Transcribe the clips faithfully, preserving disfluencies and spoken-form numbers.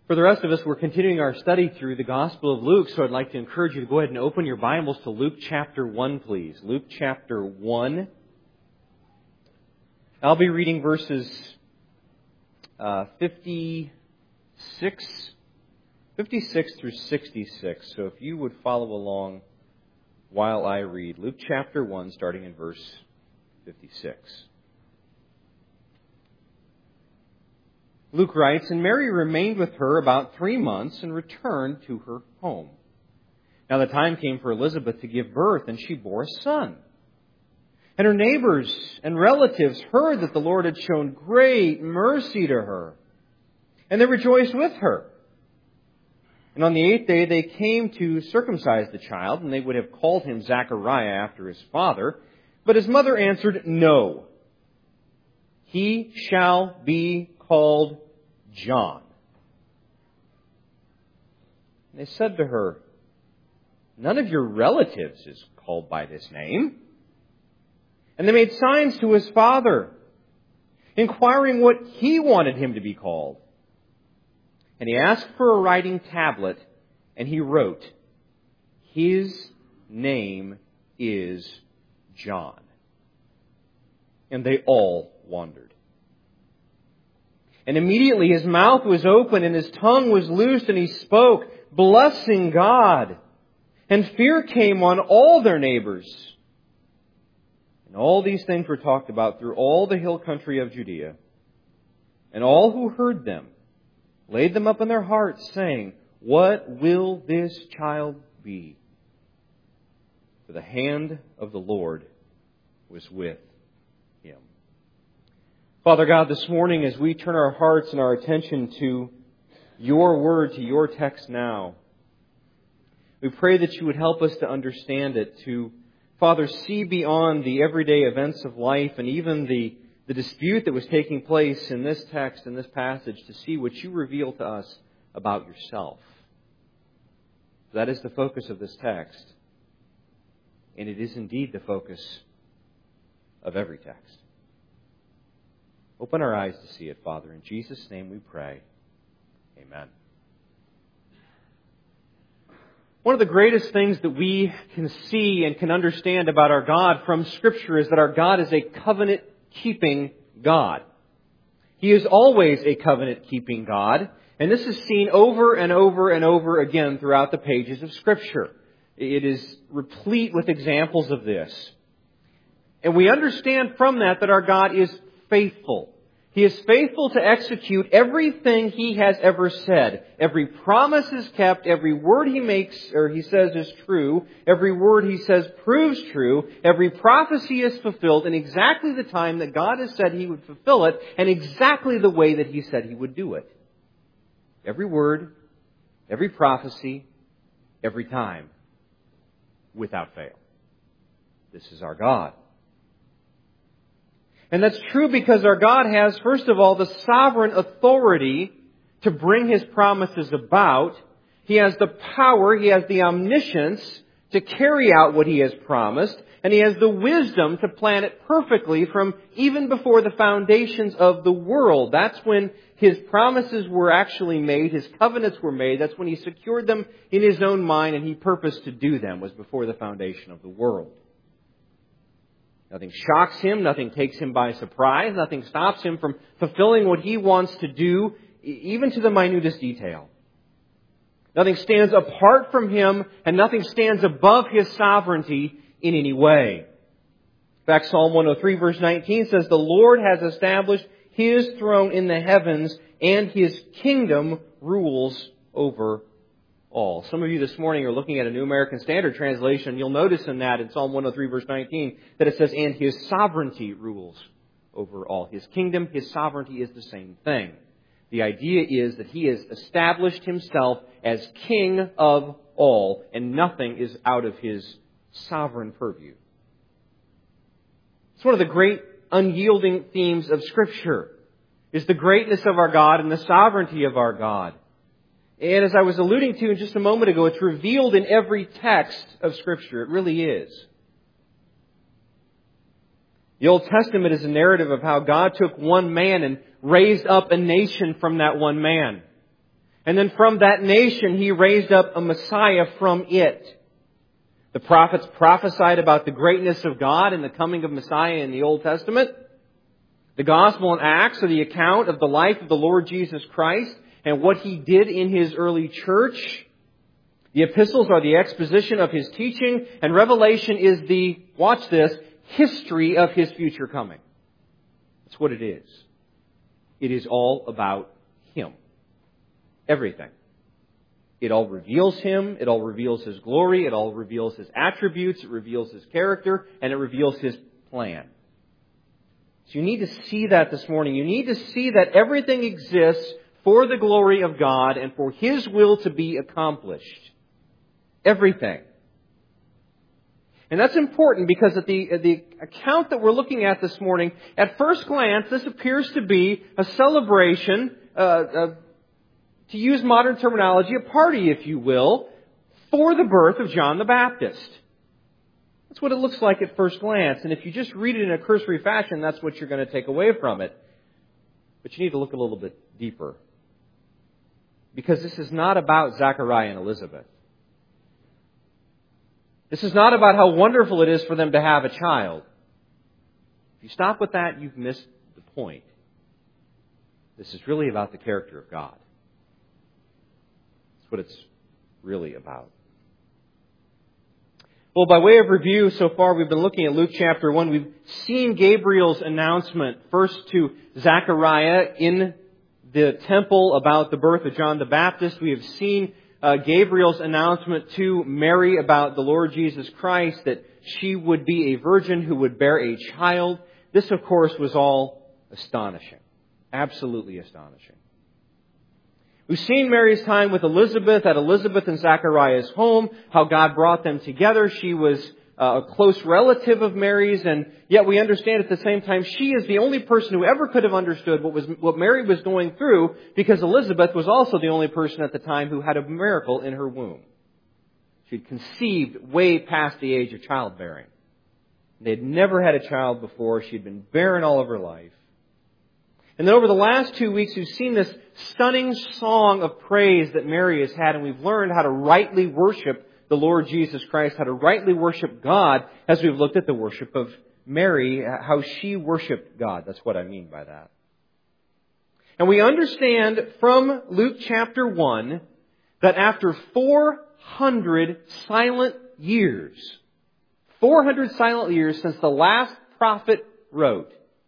For the rest of us, we're continuing our study through the Gospel of Luke, so I'd like to encourage you to go ahead and open your Bibles to Luke chapter one, please. Luke chapter one. I'll be reading verses uh, fifty-six, fifty-six through sixty-six. So if you would follow along while I read Luke chapter one, starting in verse fifty-six. Luke writes, "And Mary remained with her about three months and returned to her home. Now the time came for Elizabeth to give birth, and she bore a son. And her neighbors and relatives heard that the Lord had shown great mercy to her, and they rejoiced with her. And on the eighth day they came to circumcise the child, and they would have called him Zachariah after his father. But his mother answered, 'No, he shall be called John.' And they said to her, 'None of your relatives is called by this name.' And they made signs to his father, inquiring what he wanted him to be called. And he asked for a writing tablet, and he wrote, 'His name is John.' And they all wondered. And immediately his mouth was open and his tongue was loosed, and he spoke, blessing God. And fear came on all their neighbors. And all these things were talked about through all the hill country of Judea. And all who heard them laid them up in their hearts, saying, 'What will this child be?' For the hand of the Lord was with him." Father God, this morning as we turn our hearts and our attention to your word, to your text now, we pray that you would help us to understand it, to, Father, see beyond the everyday events of life and even the, the dispute that was taking place in this text, in this passage, to see what you reveal to us about yourself. That is the focus of this text. And it is indeed the focus of every text. Open our eyes to see it, Father. In Jesus' name we pray. Amen. One of the greatest things that we can see and can understand about our God from Scripture is that our God is a covenant-keeping God. He is always a covenant-keeping God. And this is seen over and over and over again throughout the pages of Scripture. It is replete with examples of this. And we understand from that that our God is faithful. He is faithful to execute everything He has ever said. Every promise is kept. Every word He makes or He says is true. Every word He says proves true. Every prophecy is fulfilled in exactly the time that God has said He would fulfill it, and exactly the way that He said He would do it. Every word, every prophecy, every time, without fail. This is our God. And that's true because our God has, first of all, the sovereign authority to bring His promises about. He has the power, He has the omniscience to carry out what He has promised. And He has the wisdom to plan it perfectly from even before the foundations of the world. That's when His promises were actually made, His covenants were made. That's when He secured them in His own mind, and He purposed to do them, was before the foundation of the world. Nothing shocks Him. Nothing takes Him by surprise. Nothing stops Him from fulfilling what He wants to do, even to the minutest detail. Nothing stands apart from Him, and nothing stands above His sovereignty in any way. In fact, Psalm one oh three verse nineteen says, "The Lord has established His throne in the heavens, and His kingdom rules over all." Some of you this morning are looking at a New American Standard Translation. You'll notice in that, in Psalm one oh three verse nineteen, that it says, "And His sovereignty rules over all." His kingdom, His sovereignty is the same thing. The idea is that He has established Himself as King of all, and nothing is out of His sovereign purview. It's one of the great unyielding themes of Scripture, is the greatness of our God and the sovereignty of our God. And as I was alluding to in just a moment ago, it's revealed in every text of Scripture. It really is. The Old Testament is a narrative of how God took one man and raised up a nation from that one man. And then from that nation, He raised up a Messiah from it. The prophets prophesied about the greatness of God and the coming of Messiah in the Old Testament. The Gospel and Acts are the account of the life of the Lord Jesus Christ and what He did in His early church. The epistles are the exposition of His teaching, and Revelation is the, watch this, history of His future coming. That's what it is. It is all about Him. Everything. It all reveals Him, it all reveals His glory, it all reveals His attributes, it reveals His character, and it reveals His plan. So you need to see that this morning. You need to see that everything exists for the glory of God and for His will to be accomplished. Everything. And that's important because at the, at the account that we're looking at this morning, at first glance, this appears to be a celebration, uh, uh, to use modern terminology, a party, if you will, for the birth of John the Baptist. That's what it looks like at first glance. And if you just read it in a cursory fashion, that's what you're going to take away from it. But you need to look a little bit deeper. Because this is not about Zachariah and Elizabeth. This is not about how wonderful it is for them to have a child. If you stop with that, you've missed the point. This is really about the character of God. That's what it's really about. Well, by way of review, so far we've been looking at Luke chapter one. We've seen Gabriel's announcement first to Zechariah in the temple about the birth of John the Baptist. We have seen uh, Gabriel's announcement to Mary about the Lord Jesus Christ, that she would be a virgin who would bear a child. This, of course, was all astonishing. Absolutely astonishing. We've seen Mary's time with Elizabeth at Elizabeth and Zachariah's home, how God brought them together. She was a close relative of Mary's, and yet we understand at the same time she is the only person who ever could have understood what was what Mary was going through, because Elizabeth was also the only person at the time who had a miracle in her womb. She'd conceived way past the age of childbearing. They had never had a child before. She'd been barren all of her life. And then over the last two weeks, we've seen this stunning song of praise that Mary has had, and we've learned how to rightly worship the Lord Jesus Christ, how to rightly worship God, as we've looked at the worship of Mary, how she worshiped God. That's what I mean by that. And we understand from Luke chapter one that after four hundred silent years, four hundred silent years since the last prophet wrote,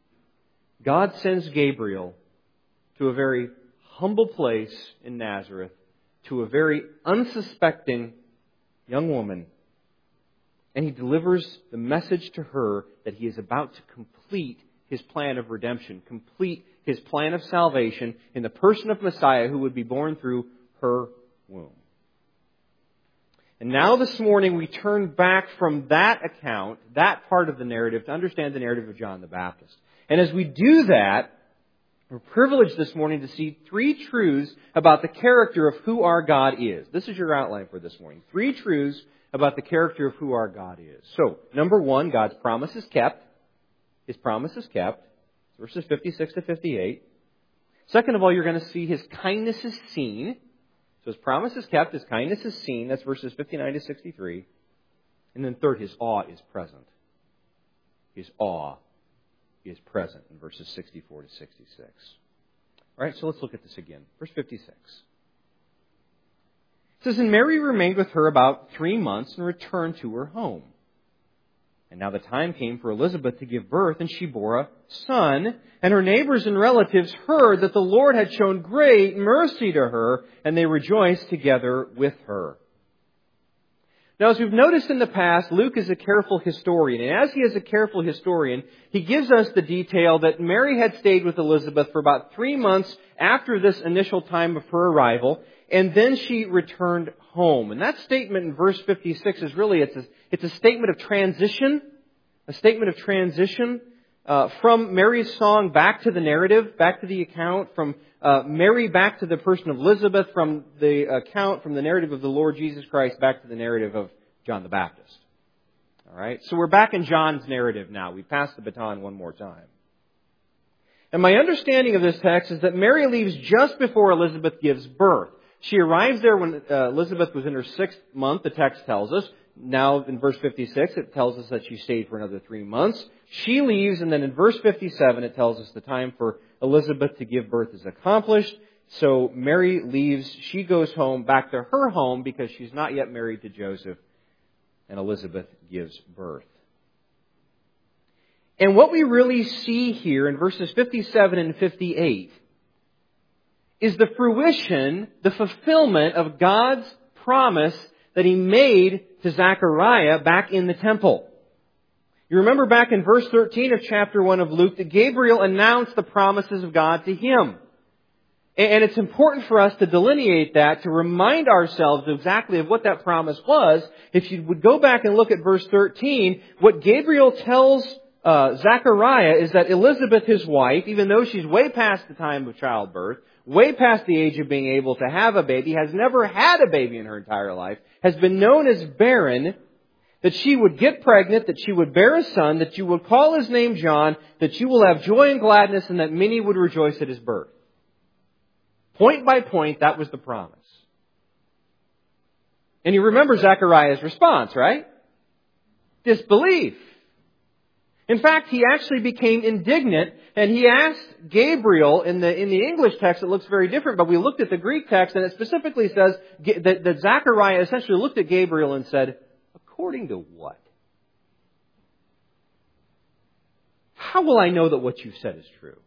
God sends Gabriel to a very humble place in Nazareth, to a very unsuspecting young woman, and He delivers the message to her that He is about to complete His plan of redemption, complete His plan of salvation in the person of Messiah who would be born through her womb. And now this morning we turn back from that account, that part of the narrative, to understand the narrative of John the Baptist. And as we do that, we're privileged this morning to see three truths about the character of who our God is. This is your outline for this morning. Three truths about the character of who our God is. So, number one, God's promise is kept. His promise is kept. Verses fifty-six to fifty-eight. Second of all, you're going to see His kindness is seen. So His promise is kept, His kindness is seen. That's verses fifty-nine to sixty-three. And then third, His awe is present. His awe is present in verses sixty-four to sixty-six. All right, so let's look at this again. Verse fifty-six. It says, "And Mary remained with her about three months and returned to her home. And now the time came for Elizabeth to give birth, and she bore a son. And her neighbors and relatives heard that the Lord had shown great mercy to her, and they rejoiced together with her." Now, as we've noticed in the past, Luke is a careful historian. And as he is a careful historian, he gives us the detail that Mary had stayed with Elizabeth for about three months after this initial time of her arrival. And then she returned home. And that statement in verse fifty-six is really, it's a, it's a statement of transition. A statement of transition uh, from Mary's song back to the narrative, back to the account, from Uh, Mary back to the person of Elizabeth, from the account, from the narrative of the Lord Jesus Christ back to the narrative of John the Baptist. All right? So we're back in John's narrative now. We passed the baton one more time. And my understanding of this text is that Mary leaves just before Elizabeth gives birth. She arrives there when uh, Elizabeth was in her sixth month, the text tells us. Now, in verse fifty-six, it tells us that she stayed for another three months. She leaves, and then in verse fifty-seven, it tells us the time for Elizabeth to give birth is accomplished. So Mary leaves. She goes home, back to her home, because she's not yet married to Joseph, and Elizabeth gives birth. And what we really see here in verses fifty-seven and fifty-eight is the fruition, the fulfillment of God's promise that He made to Zechariah back in the temple. You remember back in verse thirteen of chapter one of Luke that Gabriel announced the promises of God to him. And it's important for us to delineate that, to remind ourselves exactly of what that promise was. If you would go back and look at verse thirteen, what Gabriel tells uh, Zechariah is that Elizabeth, his wife, even though she's way past the time of childbirth, way past the age of being able to have a baby, has never had a baby in her entire life, has been known as barren, that she would get pregnant, that she would bear a son, that you would call his name John, that you will have joy and gladness, and that many would rejoice at his birth. Point by point, that was the promise. And you remember Zechariah's response, right? Disbelief. In fact, he actually became indignant, and he asked Gabriel, in the in the English text it looks very different, but we looked at the Greek text, and it specifically says that, that Zechariah essentially looked at Gabriel and said, according to what? How will I know that what you've said is true?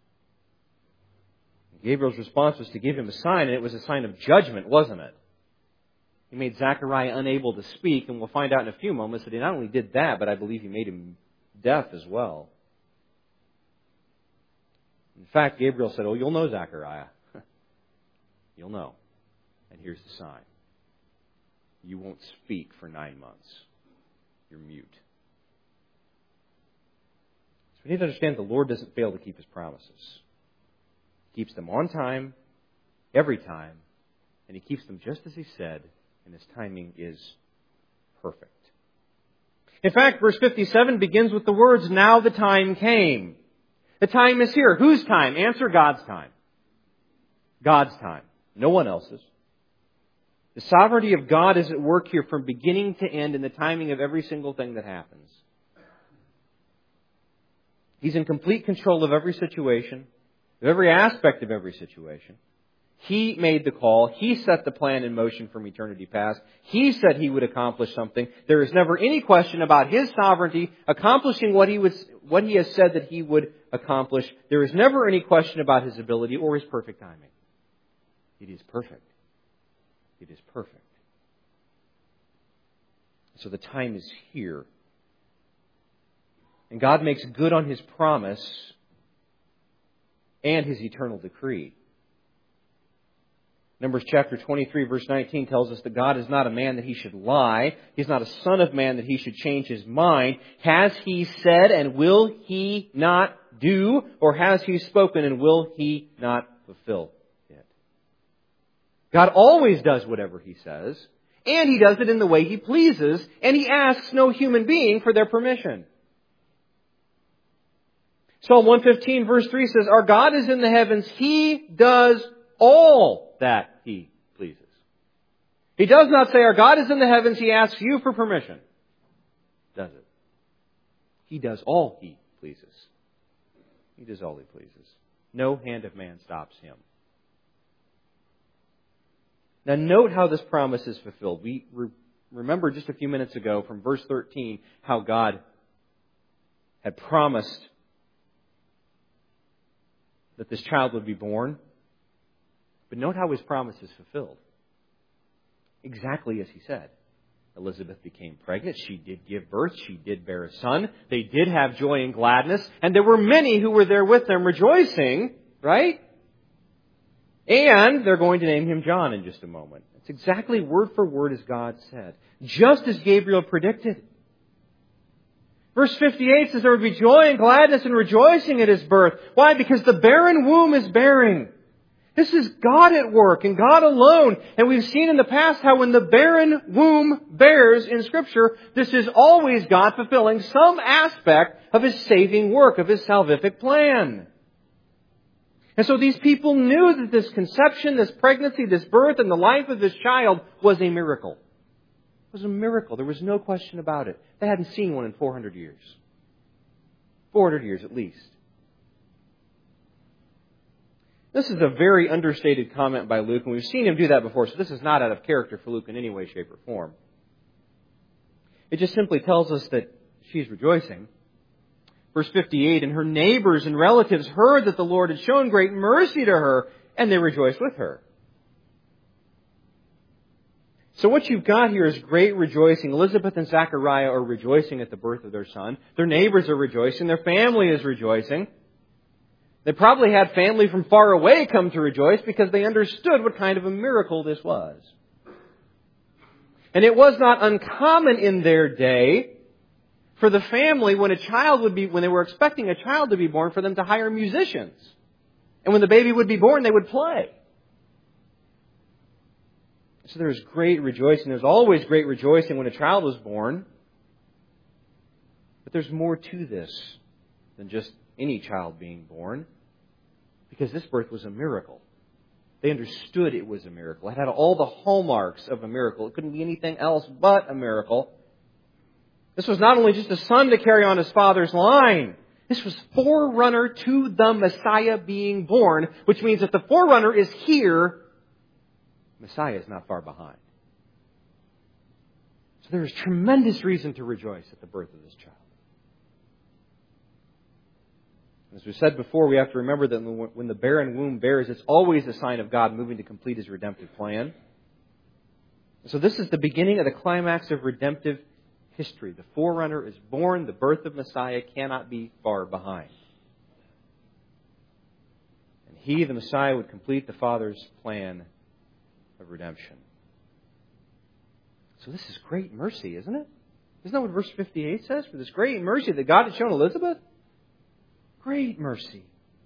Gabriel's response was to give him a sign, and it was a sign of judgment, wasn't it? He made Zechariah unable to speak, and we'll find out in a few moments that he not only did that, but I believe he made him deaf as well. In fact, Gabriel said, oh, you'll know, Zechariah. You'll know. And here's the sign. You won't speak for nine months. You're mute. So we need to understand the Lord doesn't fail to keep His promises. He keeps them on time, every time, and He keeps them just as He said, and His timing is perfect. In fact, verse fifty-seven begins with the words, now the time came. The time is here. Whose time? Answer, God's time. God's time. No one else's. The sovereignty of God is at work here from beginning to end in the timing of every single thing that happens. He's in complete control of every situation, of every aspect of every situation. He made the call. He set the plan in motion from eternity past. He said He would accomplish something. There is never any question about His sovereignty accomplishing what He would, what He has said that He would accomplish. There is never any question about His ability or His perfect timing. It is perfect. It is perfect. So the time is here. And God makes good on His promise and His eternal decree. Numbers chapter twenty-three, verse nineteen tells us that God is not a man that He should lie. He's not a son of man that He should change His mind. Has He said, and will He not do? Or has He spoken, and will He not fulfill it? God always does whatever He says, and He does it in the way He pleases, and He asks no human being for their permission. Psalm one fifteen, verse three says, our God is in the heavens. He does all that He pleases. He does not say, our God is in the heavens, He asks you for permission. Does it? He does all He pleases. He does all He pleases. No hand of man stops Him. Now note how this promise is fulfilled. We re- remember just a few minutes ago from verse thirteen how God had promised that this child would be born. But note how His promise is fulfilled. Exactly as He said. Elizabeth became pregnant. She did give birth. She did bear a son. They did have joy and gladness. And there were many who were there with them rejoicing. Right? And they're going to name him John in just a moment. It's exactly word for word as God said. Just as Gabriel predicted. Verse fifty-eight says there would be joy and gladness and rejoicing at His birth. Why? Because the barren womb is bearing. This is God at work and God alone. And we've seen in the past how when the barren womb bears in Scripture, this is always God fulfilling some aspect of His saving work, of His salvific plan. And so these people knew that this conception, this pregnancy, this birth, and the life of this child was a miracle. It was a miracle. There was no question about it. They hadn't seen one in four hundred years. four hundred years at least. This is a very understated comment by Luke, and we've seen him do that before, so this is not out of character for Luke in any way, shape, or form. It just simply tells us that she's rejoicing. Verse fifty-eight, and her neighbors and relatives heard that the Lord had shown great mercy to her, and they rejoiced with her. So what you've got here is great rejoicing. Elizabeth and Zechariah are rejoicing at the birth of their son. Their neighbors are rejoicing. Their family is rejoicing. They probably had family from far away come to rejoice because they understood what kind of a miracle this was. And it was not uncommon in their day for the family, when a child would be, when they were expecting a child to be born, for them to hire musicians. And when the baby would be born, they would play. So there was great rejoicing. There's always great rejoicing when a child was born. But there's more to this than just any child being born. Because this birth was a miracle. They understood it was a miracle. It had all the hallmarks of a miracle. It couldn't be anything else but a miracle. This was not only just a son to carry on his father's line. This was forerunner to the Messiah being born, which means that the forerunner is here. Messiah is not far behind. So there is tremendous reason to rejoice at the birth of this child. As we said before, we have to remember that when the barren womb bears, it's always a sign of God moving to complete His redemptive plan. So this is the beginning of the climax of redemptive history. The forerunner is born. The birth of Messiah cannot be far behind. And He, the Messiah, would complete the Father's plan of redemption. So this is great mercy, isn't it? Isn't that what verse fifty-eight says? For this great mercy that God had shown Elizabeth? Great mercy.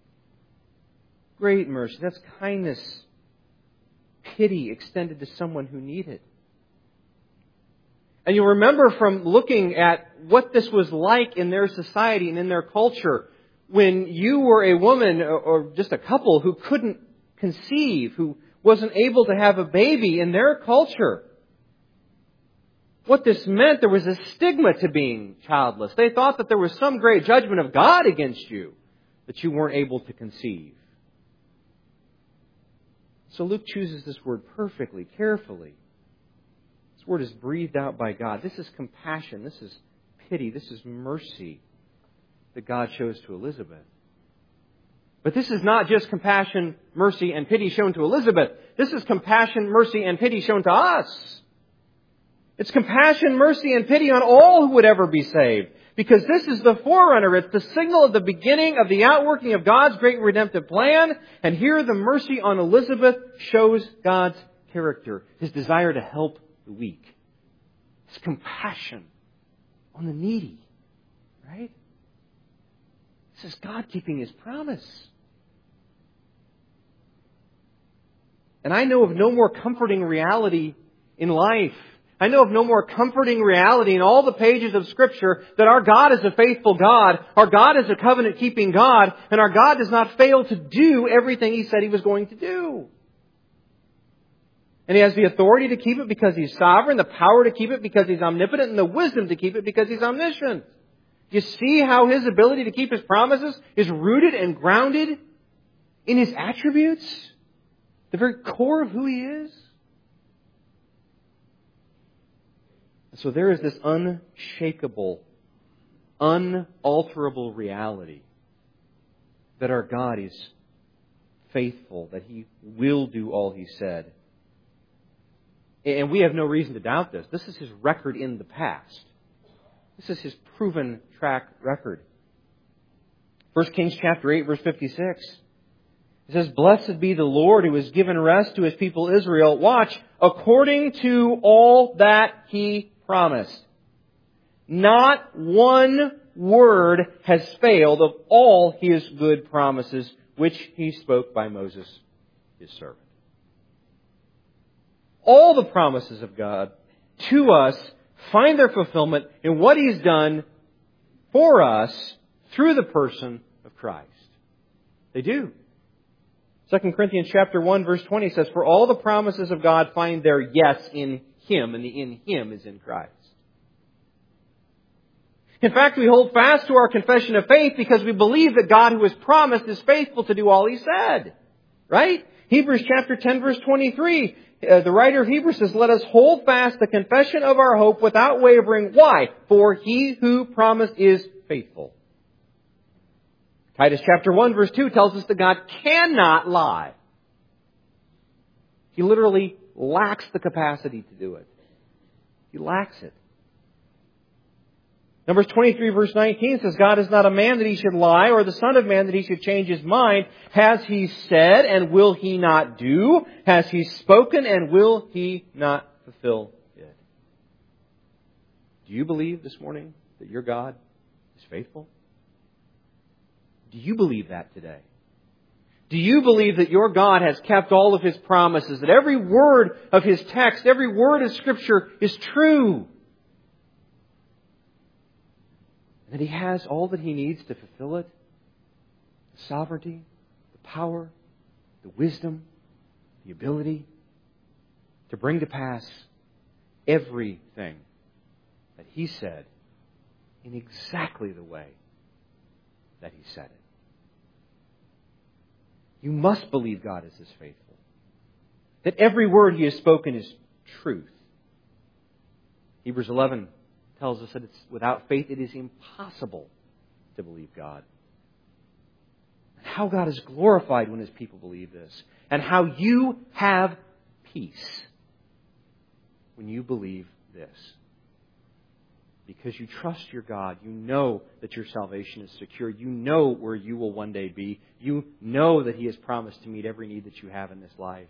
Great mercy. That's kindness, pity extended to someone who needed. And you'll remember from looking at what this was like in their society and in their culture, when you were a woman or just a couple who couldn't conceive, who wasn't able to have a baby in their culture. What this meant, there was a stigma to being childless. They thought that there was some great judgment of God against you, that you weren't able to conceive. So Luke chooses this word perfectly, carefully. This word is breathed out by God. This is compassion. This is pity. This is mercy that God shows to Elizabeth. But this is not just compassion, mercy, and pity shown to Elizabeth. This is compassion, mercy, and pity shown to us. It's compassion, mercy, and pity on all who would ever be saved. Because this is the forerunner. It's the signal of the beginning of the outworking of God's great redemptive plan. And here the mercy on Elizabeth shows God's character, His desire to help the weak. His compassion on the needy. Right? This is God keeping His promise. And I know of no more comforting reality in life. I know of no more comforting reality in all the pages of Scripture that our God is a faithful God, our God is a covenant-keeping God, and our God does not fail to do everything He said He was going to do. And He has the authority to keep it because He's sovereign, the power to keep it because He's omnipotent, and the wisdom to keep it because He's omniscient. You see how His ability to keep His promises is rooted and grounded in His attributes? The very core of who He is? So there is this unshakable, unalterable reality that our God is faithful, that He will do all He said. And we have no reason to doubt this. This is His record in the past. This is His proven track record. First Kings chapter eight, verse fifty-six. It says, "Blessed be the Lord who has given rest to His people Israel." Watch, according to all that He promised. Not one word has failed of all His good promises, which He spoke by Moses, His servant. All the promises of God to us find their fulfillment in what He's done for us through the person of Christ. They do. Second Corinthians chapter one, verse twenty says, "For all the promises of God find their yes in Him," and the "in Him" is in Christ. In fact, we hold fast to our confession of faith because we believe that God who has promised is faithful to do all He said. Right? Hebrews chapter ten, verse twenty-three, uh, the writer of Hebrews says, "Let us hold fast the confession of our hope without wavering." Why? "For He who promised is faithful." Titus chapter one, verse two tells us that God cannot lie. He literally lacks the capacity to do it. He lacks it. Numbers twenty-three, verse nineteen says, "God is not a man that He should lie, or the Son of Man that He should change His mind. Has He said, and will He not do? Has He spoken, and will He not fulfill it?" Do you believe this morning that your God is faithful? Do you believe that today? Do you believe that your God has kept all of His promises, that every word of His text, every word of Scripture is true? And that He has all that He needs to fulfill it? The sovereignty, the power, the wisdom, the ability to bring to pass everything that He said in exactly the way that He said it. You must believe God is as faithful. That every word He has spoken is truth. Hebrews eleven tells us that it's without faith it is impossible to believe God. And how God is glorified when His people believe this. And how you have peace when you believe this. Because you trust your God. You know that your salvation is secure. You know where you will one day be. You know that He has promised to meet every need that you have in this life.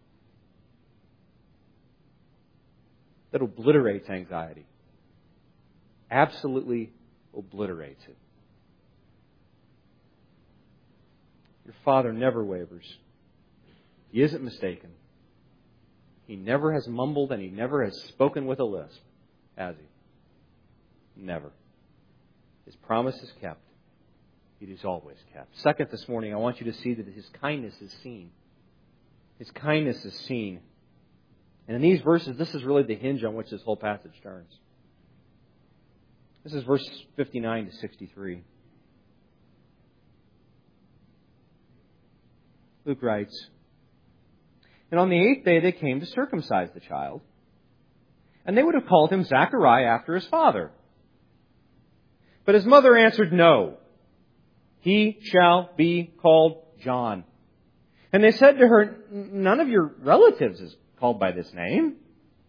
That obliterates anxiety. Absolutely obliterates it. Your Father never wavers. He isn't mistaken. He never has mumbled and He never has spoken with a lisp, has He? Never. His promise is kept. It is always kept. Second, this morning, I want you to see that His kindness is seen. His kindness is seen. And in these verses, this is really the hinge on which this whole passage turns. This is verse fifty-nine to sixty-three. Luke writes, "And on the eighth day they came to circumcise the child, and they would have called him Zachariah after his father. But his mother answered, 'No, he shall be called John.' And they said to her, 'None of your relatives is called by this name.'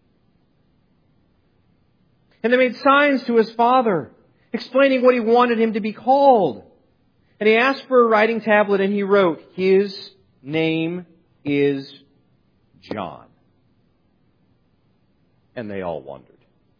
And they made signs to his father, explaining what he wanted him to be called. And he asked for a writing tablet, and he wrote, 'His name is John.' And they all wondered."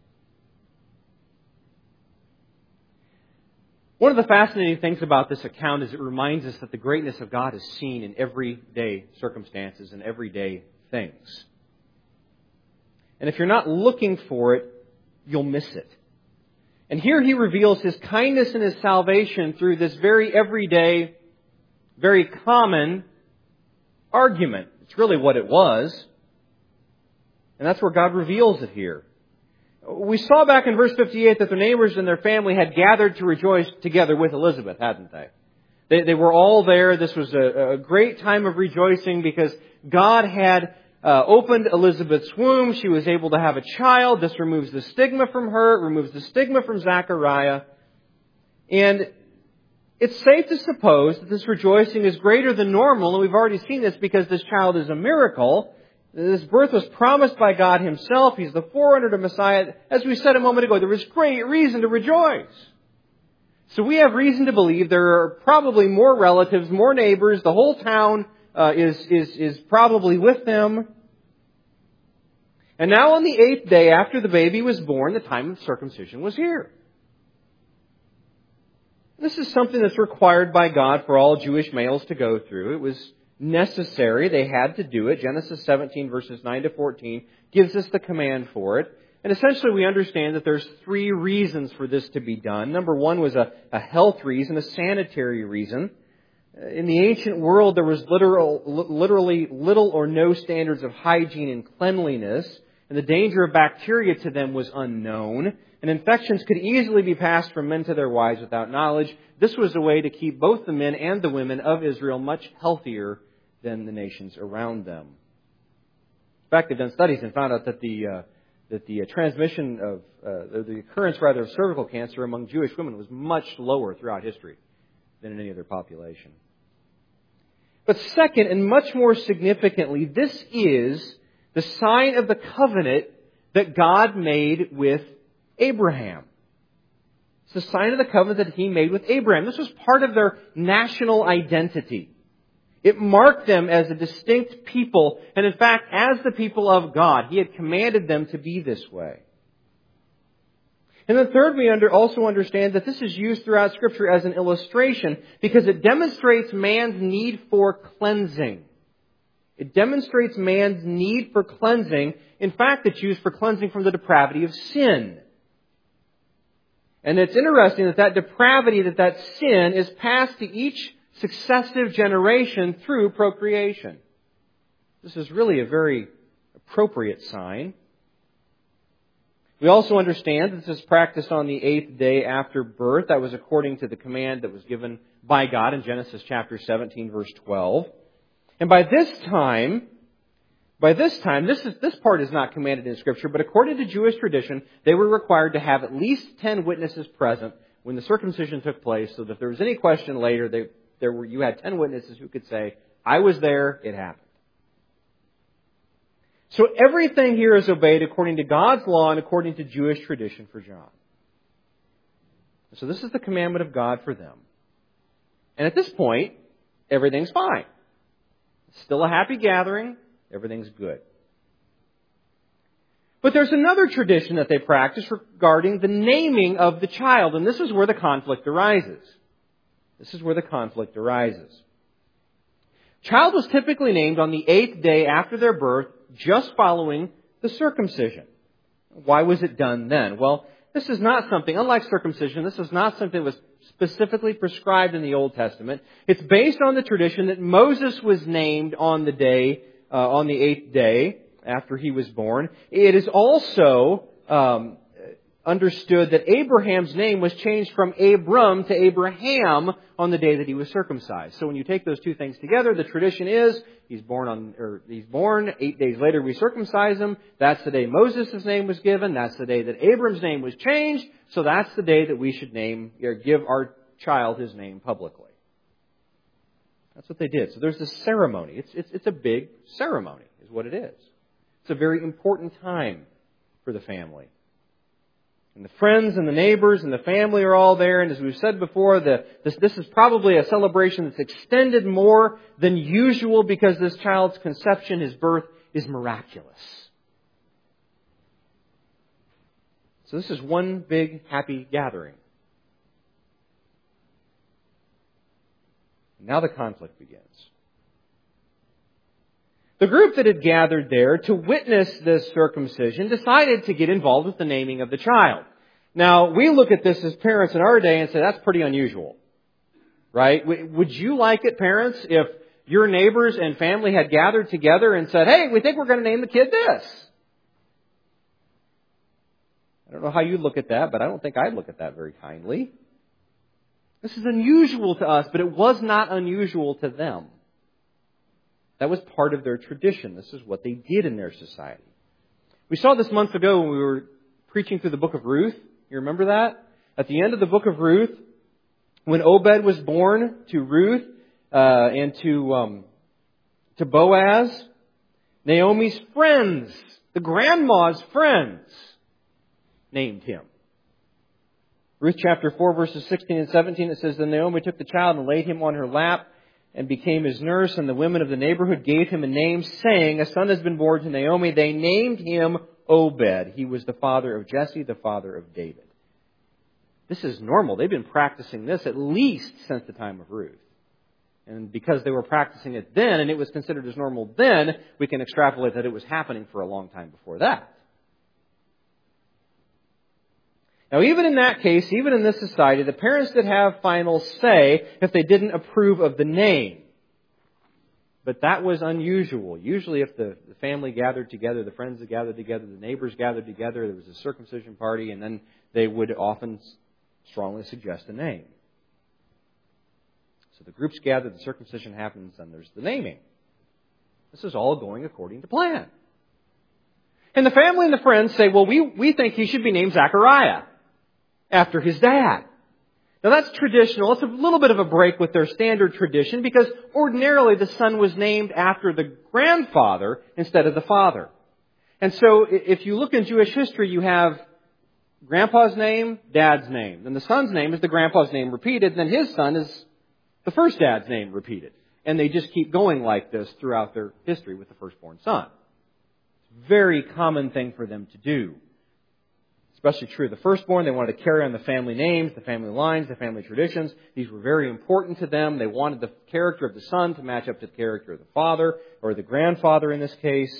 One of the fascinating things about this account is it reminds us that the greatness of God is seen in everyday circumstances and everyday things. And if you're not looking for it, you'll miss it. And here He reveals His kindness and His salvation through this very everyday, very common argument. It's really what it was. And that's where God reveals it here. We saw back in verse fifty-eight that their neighbors and their family had gathered to rejoice together with Elizabeth, hadn't they? They, they were all there. This was a, a great time of rejoicing because God had uh, opened Elizabeth's womb. She was able to have a child. This removes the stigma from her. It removes the stigma from Zachariah. And it's safe to suppose that this rejoicing is greater than normal. And we've already seen this because this child is a miracle. This birth was promised by God Himself. He's the forerunner to Messiah. As we said a moment ago, there was great reason to rejoice. So we have reason to believe there are probably more relatives, more neighbors. The whole town uh, is, is, is probably with them. And now on the eighth day after the baby was born, the time of circumcision was here. This is something that's required by God for all Jewish males to go through. It was necessary. They had to do it. Genesis seventeen, verses nine to fourteen, gives us the command for it. And essentially we understand that there's three reasons for this to be done. Number one was a, a health reason, a sanitary reason. In the ancient world, there was literal, literally little or no standards of hygiene and cleanliness, and the danger of bacteria to them was unknown, and infections could easily be passed from men to their wives without knowledge. This was a way to keep both the men and the women of Israel much healthier than the nations around them. In fact, they've done studies and found out that the uh, that the uh, transmission of uh, the occurrence rather of cervical cancer among Jewish women was much lower throughout history than in any other population. But second, and much more significantly, this is the sign of the covenant that God made with Abraham. It's the sign of the covenant that He made with Abraham. This was part of their national identity. It marked them as a distinct people, and in fact, as the people of God, He had commanded them to be this way. And then third, we under, also understand that this is used throughout Scripture as an illustration because it demonstrates man's need for cleansing. It demonstrates man's need for cleansing. In fact, it's used for cleansing from the depravity of sin. And it's interesting that that depravity, that that sin is passed to each successive generation through procreation. This is really a very appropriate sign. We also understand that this is practiced on the eighth day after birth. That was according to the command that was given by God in Genesis chapter seventeen, verse twelve. And by this time, by this time, this is this part is not commanded in Scripture, but according to Jewish tradition, they were required to have at least ten witnesses present when the circumcision took place, so that if there was any question later, they, there were you had ten witnesses who could say, "I was there, it happened." So everything here is obeyed according to God's law and according to Jewish tradition for John. So this is the commandment of God for them. And at this point, everything's fine. It's still a happy gathering. Everything's good. But there's another tradition that they practice regarding the naming of the child. And this is where the conflict arises. This is where the conflict arises. Child was typically named on the eighth day after their birth, just following the circumcision. Why was it done then? Well, this is not something, unlike circumcision, this is not something that was specifically prescribed in the Old Testament. It's based on the tradition that Moses was named on the day, uh, on the eighth day after he was born. It is also um, understood that Abraham's name was changed from Abram to Abraham on the day that he was circumcised. So when you take those two things together, the tradition is he's born on, or he's born. Eight days later, we circumcise him. That's the day Moses' name was given. That's the day that Abram's name was changed. So that's the day that we should name or give our child his name publicly. That's what they did. So there's this ceremony. It's it's it's a big ceremony, is what it is. It's a very important time for the family. And the friends and the neighbors and the family are all there. And as we've said before, the, this, this is probably a celebration that's extended more than usual because this child's conception, his birth, is miraculous. So this is one big happy gathering. Now the conflict begins. The group that had gathered there to witness this circumcision decided to get involved with the naming of the child. Now, we look at this as parents in our day and say, that's pretty unusual. Right? Would you like it, parents, if your neighbors and family had gathered together and said, hey, we think we're going to name the kid this? I don't know how you look at that, but I don't think I'd look at that very kindly. This is unusual to us, but it was not unusual to them. That was part of their tradition. This is what they did in their society. We saw this months ago when we were preaching through the book of Ruth. You remember that? At the end of the book of Ruth, when Obed was born to Ruth uh, and to um, to Boaz, Naomi's friends, the grandma's friends, named him. Ruth chapter four, verses sixteen and seventeen, it says, Then Naomi took the child and laid him on her lap and became his nurse, and the women of the neighborhood gave him a name, saying, A son has been born to Naomi. They named him Obed. He was the father of Jesse, the father of David. This is normal. They've been practicing this at least since the time of Ruth. And because they were practicing it then, and it was considered as normal then, we can extrapolate that it was happening for a long time before that. Now, even in that case, even in this society, the parents did have final say if they didn't approve of the name. But that was unusual. Usually if the, the family gathered together, the friends gathered together, the neighbors gathered together, there was a circumcision party, and then they would often strongly suggest a name. So the groups gather, the circumcision happens, and there's the naming. This is all going according to plan. And the family and the friends say, well, we, we think he should be named Zechariah, after his dad. Now that's traditional. It's a little bit of a break with their standard tradition because ordinarily the son was named after the grandfather instead of the father. And so if you look in Jewish history, you have grandpa's name, dad's name. Then the son's name is the grandpa's name repeated. Then his son is the first dad's name repeated. And they just keep going like this throughout their history with the firstborn son. It's a very common thing for them to do. Especially true of the firstborn. They wanted to carry on the family names, the family lines, the family traditions. These were very important to them. They wanted the character of the son to match up to the character of the father, or the grandfather in this case.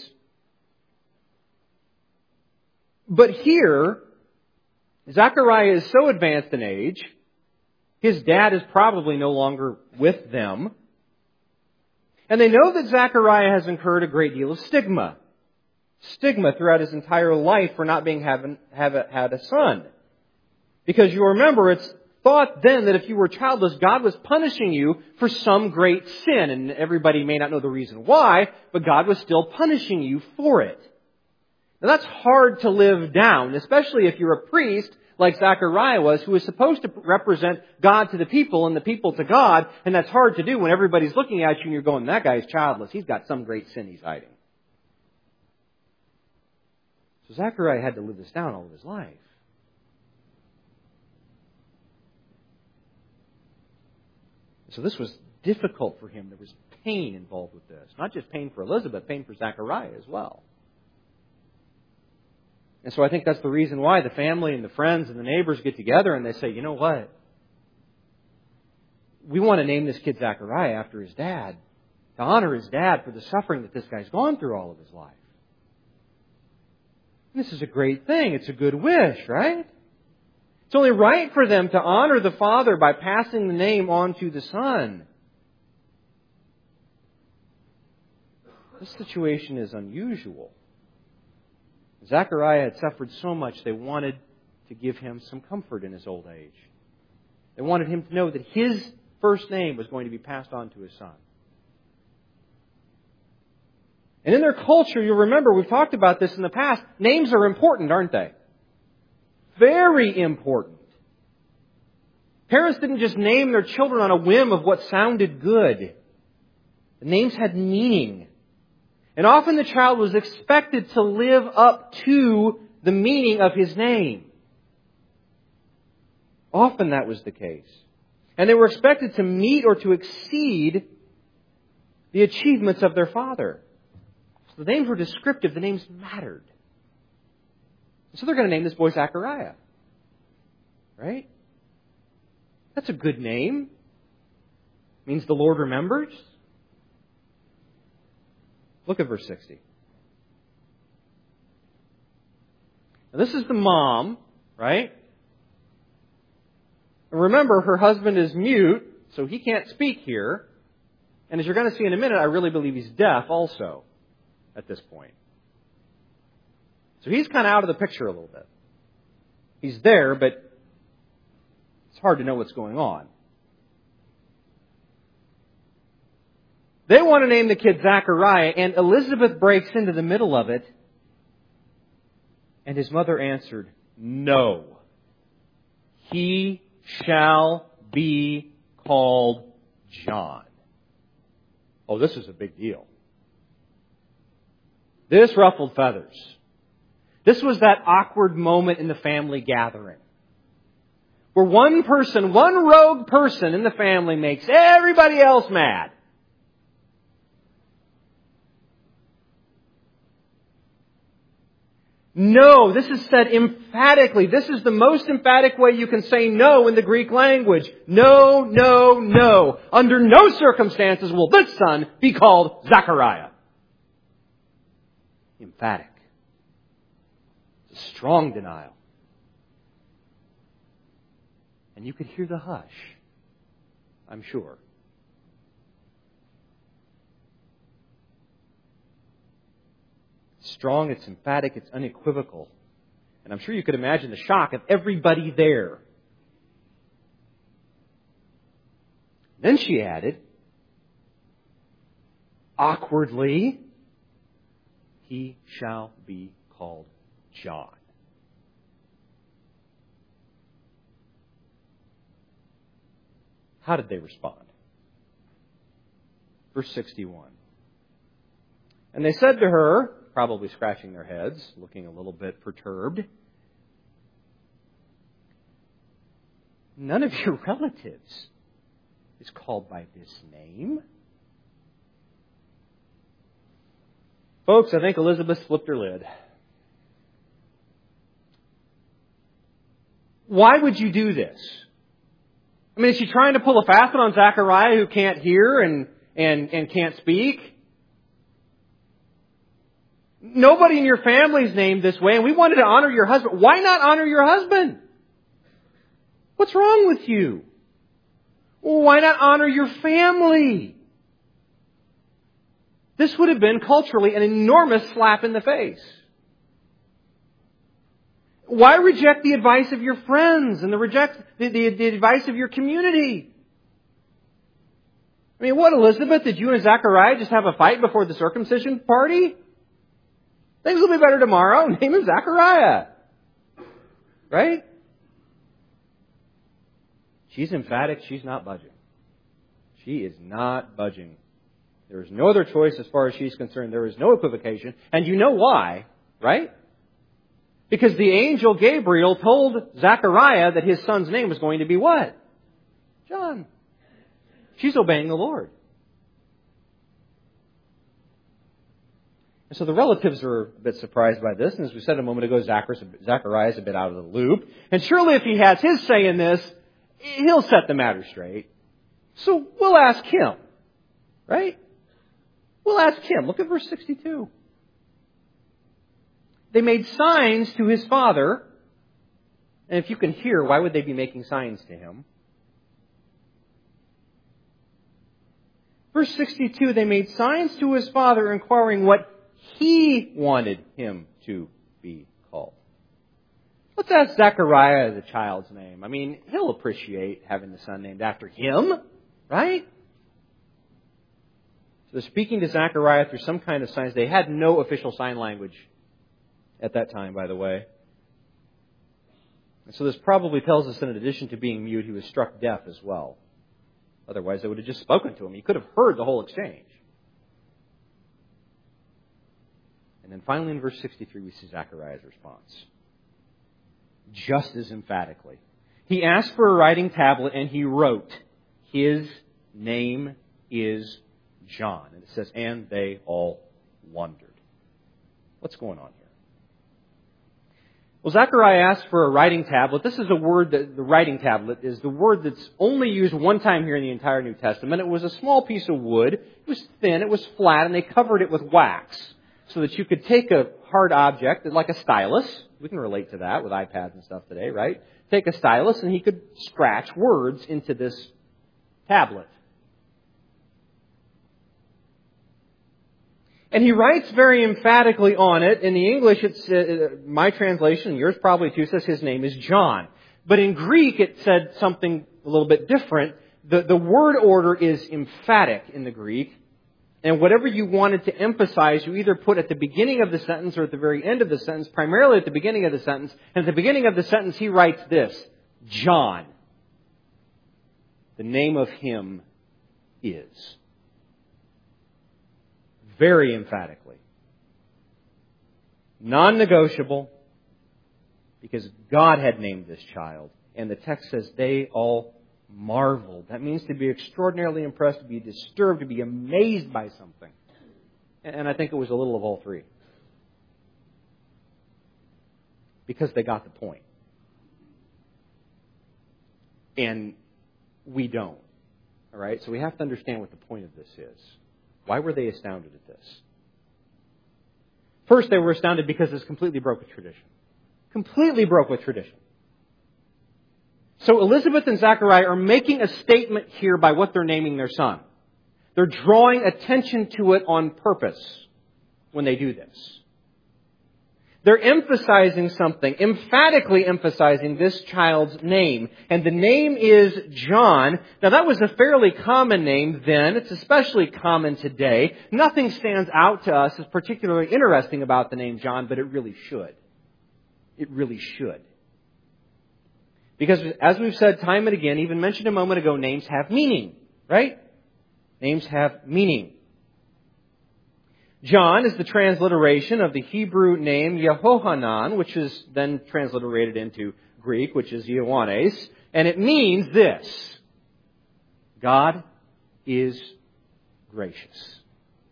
But here, Zechariah is so advanced in age, his dad is probably no longer with them. And they know that Zechariah has incurred a great deal of stigma. Stigma throughout his entire life for not being having have a, had a son. Because you remember, it's thought then that if you were childless, God was punishing you for some great sin. And everybody may not know the reason why, but God was still punishing you for it. Now that's hard to live down, especially if you're a priest like Zechariah was, who was supposed to represent God to the people and the people to God. And that's hard to do when everybody's looking at you and you're going, that guy's childless. He's got some great sin he's hiding. So Zechariah had to live this down all of his life. So this was difficult for him. There was pain involved with this. Not just pain for Elizabeth, pain for Zechariah as well. And so I think that's the reason why the family and the friends and the neighbors get together and they say, you know what? We want to name this kid Zechariah after his dad, to honor his dad for the suffering that this guy's gone through all of his life. This is a great thing. It's a good wish, right? It's only right for them to honor the father by passing the name on to the son. This situation is unusual. Zechariah had suffered so much, they wanted to give him some comfort in his old age. They wanted him to know that his first name was going to be passed on to his son. And in their culture, you'll remember, we've talked about this in the past, names are important, aren't they? Very important. Parents didn't just name their children on a whim of what sounded good. The names had meaning. And often the child was expected to live up to the meaning of his name. Often that was the case. And they were expected to meet or to exceed the achievements of their father. The names were descriptive. The names mattered. So they're going to name this boy Zechariah. Right? That's a good name. Means the Lord remembers. Look at verse sixty. Now this is the mom, right? And remember, her husband is mute, so he can't speak here. And as you're going to see in a minute, I really believe he's deaf also. At this point. So he's kind of out of the picture a little bit. He's there, but it's hard to know what's going on. They want to name the kid Zechariah, and Elizabeth breaks into the middle of it. And his mother answered, no. He shall be called John. Oh, this is a big deal. This ruffled feathers. This was that awkward moment in the family gathering. Where one person, one rogue person in the family makes everybody else mad. No, this is said emphatically. This is the most emphatic way you can say no in the Greek language. No, no, no. Under no circumstances will this son be called Zechariah. Emphatic. It's a strong denial. And you could hear the hush, I'm sure. It's strong, it's emphatic, it's unequivocal. And I'm sure you could imagine the shock of everybody there. Then she added, awkwardly, he shall be called John. How did they respond? Verse sixty-one. And they said to her, probably scratching their heads, looking a little bit perturbed, none of your relatives is called by this name. Folks, I think Elizabeth flipped her lid. Why would you do this? I mean, is she trying to pull a fast one on Zechariah who can't hear and, and, and can't speak? Nobody in your family's named this way, and we wanted to honor your husband. Why not honor your husband? What's wrong with you? Why not honor your family? This would have been culturally an enormous slap in the face. Why reject the advice of your friends and the reject the, the, the advice of your community? I mean, what, Elizabeth? Did you and Zechariah just have a fight before the circumcision party? Things will be better tomorrow. Name him Zechariah. Right? She's emphatic. She's not budging. She is not budging. There is no other choice as far as she's concerned. There is no equivocation. And you know why, right? Because the angel Gabriel told Zechariah that his son's name was going to be what? John. She's obeying the Lord. And so the relatives are a bit surprised by this. And as we said a moment ago, Zechariah is a bit out of the loop. And surely if he has his say in this, he'll set the matter straight. So we'll ask him. Right? We'll ask him. Look at verse sixty-two. They made signs to his father. And if you can hear, why would they be making signs to him? Verse sixty-two, they made signs to his father, inquiring what he wanted him to be called. Let's ask Zechariah the child's name. I mean, he'll appreciate having the son named after him, right? So they're speaking to Zechariah through some kind of signs. They had no official sign language at that time, by the way. And so this probably tells us that in addition to being mute, he was struck deaf as well. Otherwise, they would have just spoken to him. He could have heard the whole exchange. And then finally in verse sixty-three, we see Zechariah's response. Just as emphatically. He asked for a writing tablet and he wrote, his name is John. And it says, and they all wondered. What's going on here? Well, Zechariah asked for a writing tablet. This is a word that the writing tablet is the word that's only used one time here in the entire New Testament. It was a small piece of wood. It was thin. It was flat, and they covered it with wax so that you could take a hard object, like a stylus. We can relate to that with iPads and stuff today, right? Take a stylus, and he could scratch words into this tablet. And he writes very emphatically on it. In the English, it's uh, my translation, yours probably too, says his name is John. But in Greek, it said something a little bit different. The, the word order is emphatic in the Greek. And whatever you wanted to emphasize, you either put at the beginning of the sentence or at the very end of the sentence, primarily at the beginning of the sentence. And at the beginning of the sentence, he writes this, John. The name of him is. Very emphatically. Non-negotiable, because God had named this child. And the text says they all marveled. That means to be extraordinarily impressed, to be disturbed, to be amazed by something. And I think it was a little of all three. Because they got the point. And we don't. All right? So we have to understand what the point of this is. Why were they astounded at this? First, they were astounded because this completely broke with tradition. Completely broke with tradition. So Elizabeth and Zechariah are making a statement here by what they're naming their son. They're drawing attention to it on purpose when they do this. They're emphasizing something, emphatically emphasizing this child's name. And the name is John. Now that was a fairly common name then. It's especially common today. Nothing stands out to us as particularly interesting about the name John, but it really should. It really should. Because as we've said time and again, even mentioned a moment ago, names have meaning, right? Names have meaning. John is the transliteration of the Hebrew name Yehohanan, which is then transliterated into Greek, which is Ioannes, and it means this: God is gracious.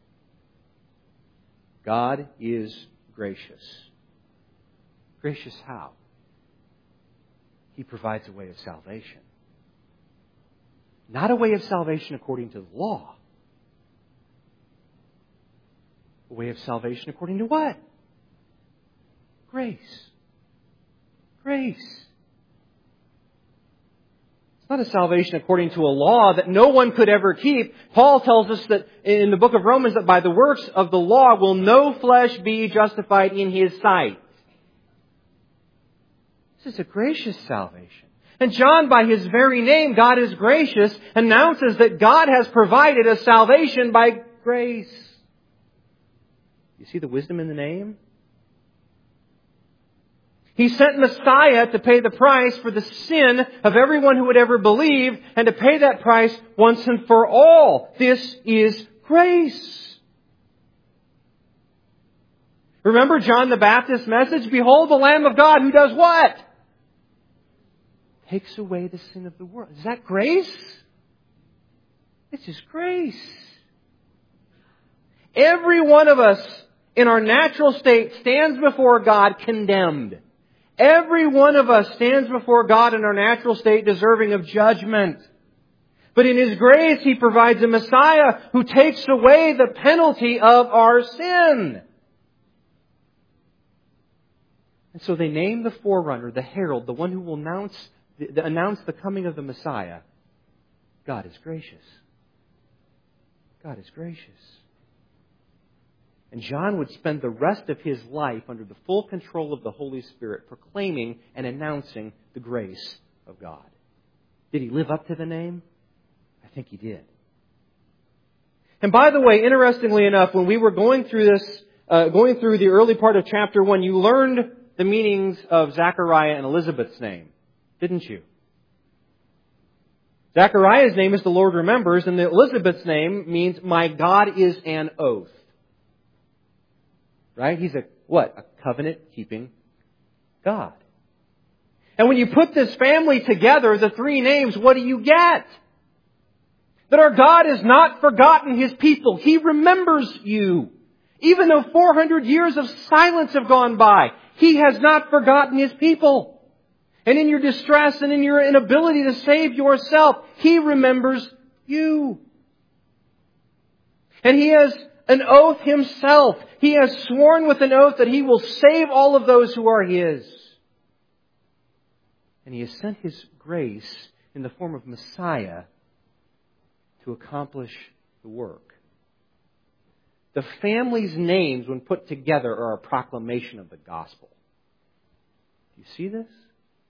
God is gracious. Gracious how? He provides a way of salvation. Not a way of salvation according to the law. A way of salvation according to what? Grace. Grace. It's not a salvation according to a law that no one could ever keep. Paul tells us that in the book of Romans that by the works of the law will no flesh be justified in his sight. This is a gracious salvation. And John, by his very name, God is gracious, announces that God has provided a salvation by grace. You see the wisdom in the name? He sent Messiah to pay the price for the sin of everyone who would ever believe, and to pay that price once and for all. This is grace. Remember John the Baptist's message? Behold the Lamb of God who does what? Takes away the sin of the world. Is that grace? It's just grace. Every one of us in our natural state stands before God condemned. Every one of us stands before God in our natural state deserving of judgment. But in His grace, He provides a Messiah who takes away the penalty of our sin. And so they name the forerunner, the herald, the one who will announce the, announce the coming of the Messiah. God is gracious. God is gracious. And John would spend the rest of his life under the full control of the Holy Spirit, proclaiming and announcing the grace of God. Did he live up to the name? I think he did. And by the way, interestingly enough, when we were going through this, uh, going through the early part of chapter one, you learned the meanings of Zechariah and Elizabeth's name, didn't you? Zechariah's name is the Lord remembers, and Elizabeth's name means my God is an oath. Right? He's a, what? A covenant-keeping God. And when you put this family together, the three names, what do you get? That our God has not forgotten His people. He remembers you. Even though four hundred years of silence have gone by, He has not forgotten His people. And in your distress and in your inability to save yourself, He remembers you. And He has an oath Himself. He has sworn with an oath that He will save all of those who are His. And He has sent His grace in the form of Messiah to accomplish the work. The family's names, when put together, are a proclamation of the gospel. Do you see this?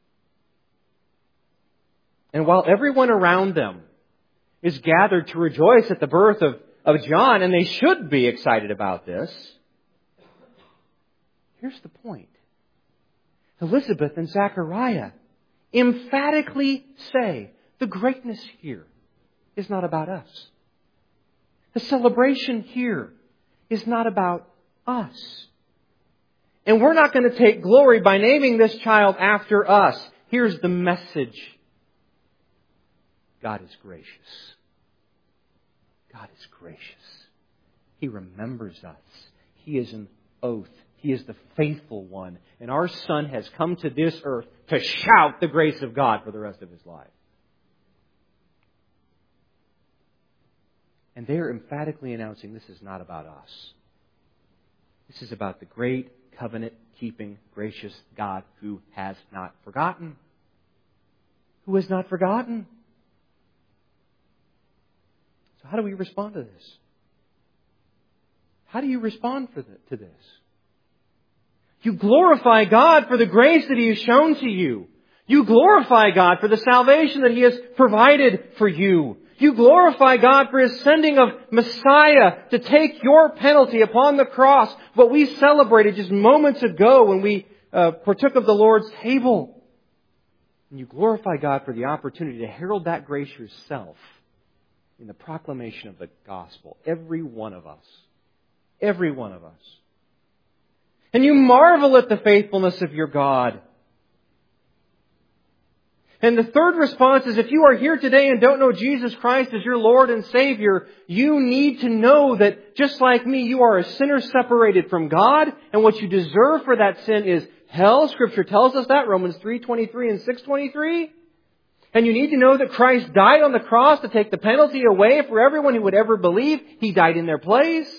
And while everyone around them is gathered to rejoice at the birth of of John, and they should be excited about this, here's the point. Elizabeth and Zechariah emphatically say the greatness here is not about us. The celebration here is not about us. And we're not going to take glory by naming this child after us. Here's the message. God is gracious. God is gracious. He remembers us. He is an oath. He is the faithful one. And our Son has come to this earth to shout the grace of God for the rest of His life. And they are emphatically announcing this is not about us. This is about the great covenant-keeping, gracious God who has not forgotten, who has not forgotten. So how do we respond to this? How do you respond for the, to this? You glorify God for the grace that He has shown to you. You glorify God for the salvation that He has provided for you. You glorify God for His sending of Messiah to take your penalty upon the cross. What we celebrated just moments ago when we uh, partook of the Lord's table. And you glorify God for the opportunity to herald that grace yourself in the proclamation of the gospel. Every one of us. Every one of us. And you marvel at the faithfulness of your God. And the third response is, if you are here today and don't know Jesus Christ as your Lord and Savior, you need to know that just like me, you are a sinner separated from God, and what you deserve for that sin is hell. Scripture tells us that, Romans three twenty-three and six twenty-three. And you need to know that Christ died on the cross to take the penalty away for everyone who would ever believe. He died in their place.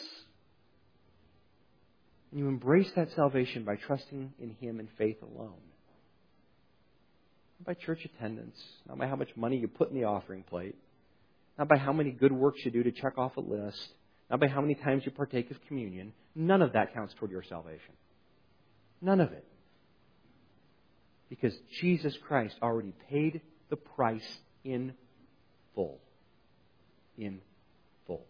And you embrace that salvation by trusting in Him in faith alone. Not by church attendance, not by how much money you put in the offering plate, not by how many good works you do to check off a list, not by how many times you partake of communion. None of that counts toward your salvation. None of it. Because Jesus Christ already paid the price in full. In full.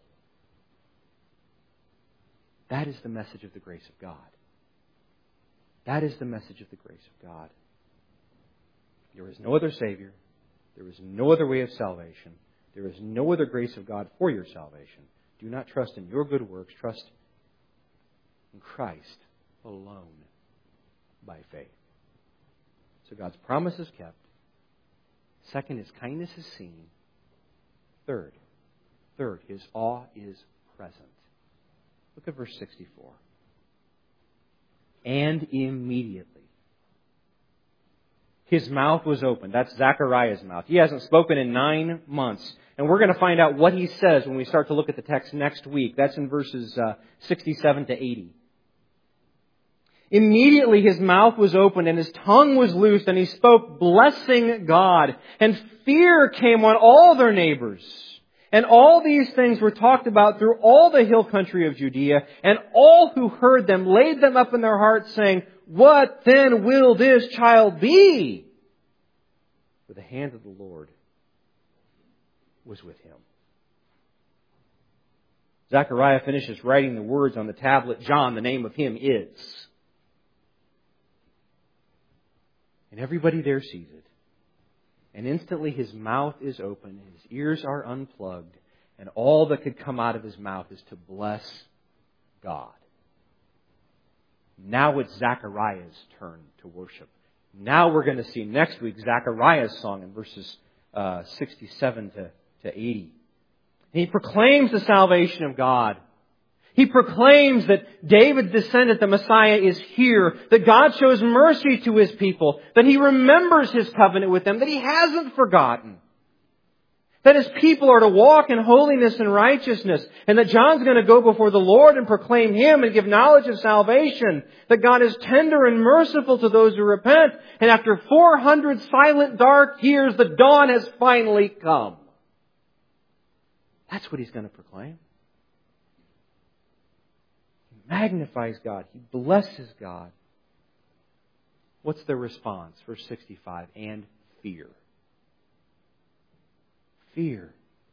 That is the message of the grace of God. That is the message of the grace of God. There is no other Savior. There is no other way of salvation. There is no other grace of God for your salvation. Do not trust in your good works. Trust in Christ alone by faith. So God's promise is kept. Second, His kindness is seen. Third, third, His awe is present. Look at verse sixty-four. And immediately His mouth was opened. That's Zechariah's mouth. He hasn't spoken in nine months. And we're going to find out what he says when we start to look at the text next week. That's in verses uh, sixty-seven to eighty. Immediately His mouth was opened and His tongue was loosed and He spoke, blessing God. And fear came on all their neighbors. And all these things were talked about through all the hill country of Judea. And all who heard them laid them up in their hearts, saying, what then will this child be? For the hand of the Lord was with him. Zechariah finishes writing the words on the tablet, John, the name of him is. And everybody there sees it. And instantly his mouth is open, his ears are unplugged, and all that could come out of his mouth is to bless God. Now it's Zechariah's turn to worship. Now we're going to see next week Zechariah's song in verses uh, sixty-seven to, to eighty. And he proclaims the salvation of God. He proclaims that David's descendant, the Messiah, is here. That God shows mercy to His people. That He remembers His covenant with them. That He hasn't forgotten. That His people are to walk in holiness and righteousness. And that John's going to go before the Lord and proclaim Him and give knowledge of salvation. That God is tender and merciful to those who repent. And after four hundred silent, dark years, the dawn has finally come. That's what He's going to proclaim. He magnifies God. He blesses God. What's their response? Verse sixty-five, and fear. Fear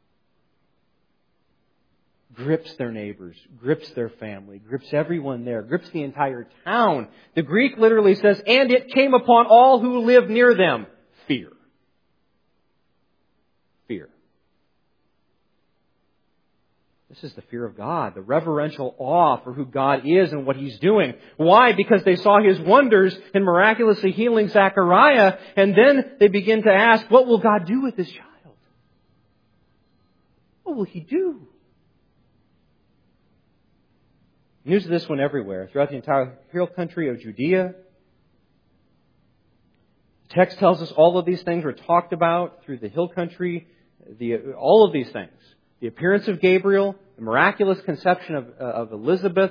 grips their neighbors, grips their family, grips everyone there, grips the entire town. The Greek literally says, and it came upon all who live near them. Fear. Fear. This is the fear of God, the reverential awe for who God is and what He's doing. Why? Because they saw His wonders in miraculously healing Zechariah, and then they begin to ask, what will God do with this child? What will He do? News of this one everywhere, throughout the entire hill country of Judea. The text tells us all of these things were talked about through the hill country, the, all of these things. The appearance of Gabriel, the miraculous conception of, uh, of Elizabeth,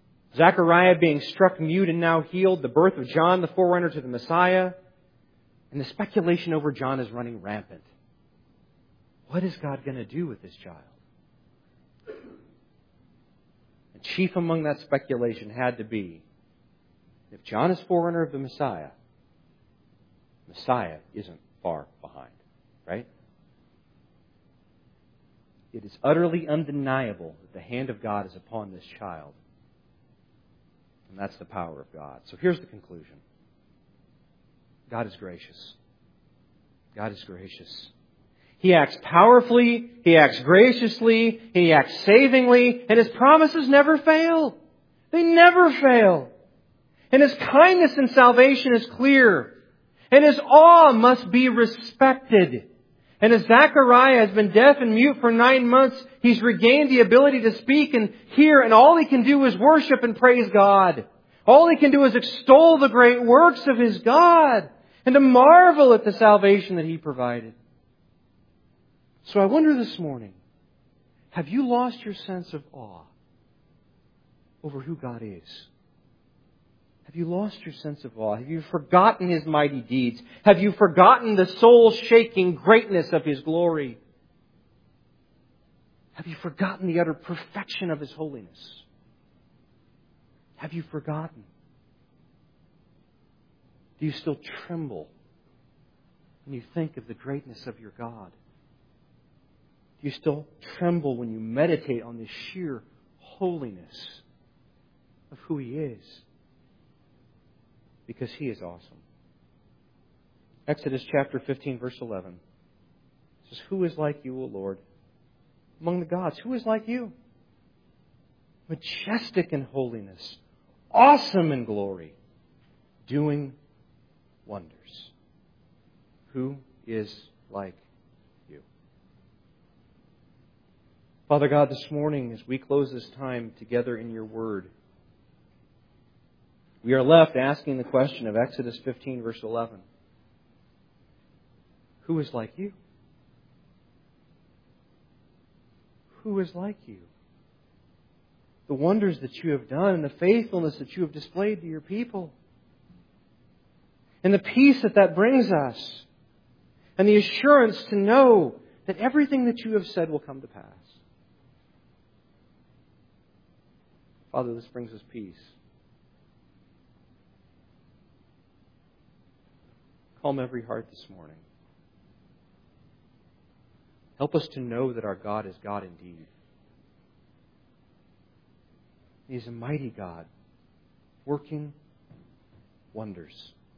Zechariah being struck mute and now healed, the birth of John, the forerunner to the Messiah. And the speculation over John is running rampant. What is God going to do with this child? And chief among that speculation had to be, if John is forerunner of the Messiah, Messiah isn't far behind, right? It is utterly undeniable that the hand of God is upon this child. And that's the power of God. So here's the conclusion. God is gracious. God is gracious. He acts powerfully, He acts graciously, He acts savingly, and His promises never fail. They never fail. And His kindness in salvation is clear. And His awe must be respected. And as Zechariah has been deaf and mute for nine months, he's regained the ability to speak and hear, and all he can do is worship and praise God. All he can do is extol the great works of his God and to marvel at the salvation that He provided. So I wonder this morning, have you lost your sense of awe over who God is? Have you lost your sense of awe? Have you forgotten His mighty deeds? Have you forgotten the soul-shaking greatness of His glory? Have you forgotten the utter perfection of His holiness? Have you forgotten? Do you still tremble when you think of the greatness of your God? Do you still tremble when you meditate on the sheer holiness of who He is? Because He is awesome. Exodus chapter fifteen, verse eleven says, "Who is like you, O Lord, among the gods? Who is like you? Majestic in holiness, awesome in glory, doing wonders. Who is like you?" Father God, this morning, as we close this time together in Your Word, we are left asking the question of Exodus fifteen, verse eleven. Who is like you? Who is like you? The wonders that You have done and the faithfulness that You have displayed to Your people. And the peace that that brings us. And the assurance to know that everything that You have said will come to pass. Father, this brings us peace. Calm every heart this morning. Help us to know that our God is God indeed. He is a mighty God, working wonders.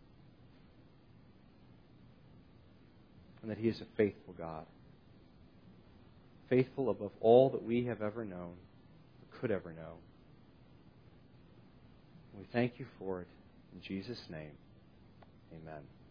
And that He is a faithful God. Faithful above all that we have ever known, or could ever know. We thank You for it. In Jesus' name, amen.